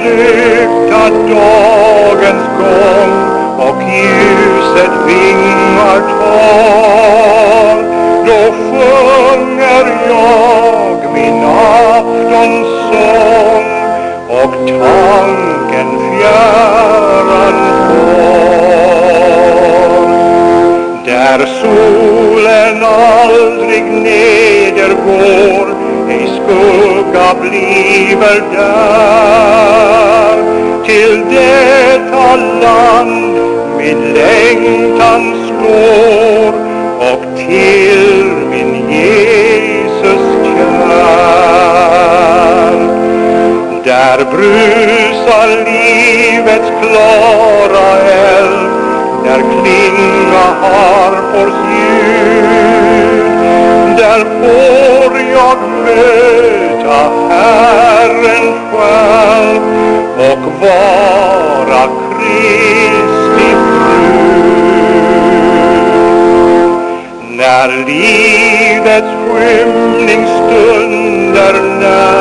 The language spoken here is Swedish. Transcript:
lykta dagens gång och ljuset vingar tar, då sjunger jag min aftonsång och tanken fjärran går. Där solen aldrig nedergår, ej skugga bliver där, till detta land min längtan slår och till min Jesus kär. Där brusar livets klara eld, där klinga harpors ljud, där får jag möta Herren själv och vara Kristi brud. När livets skymningsstunder när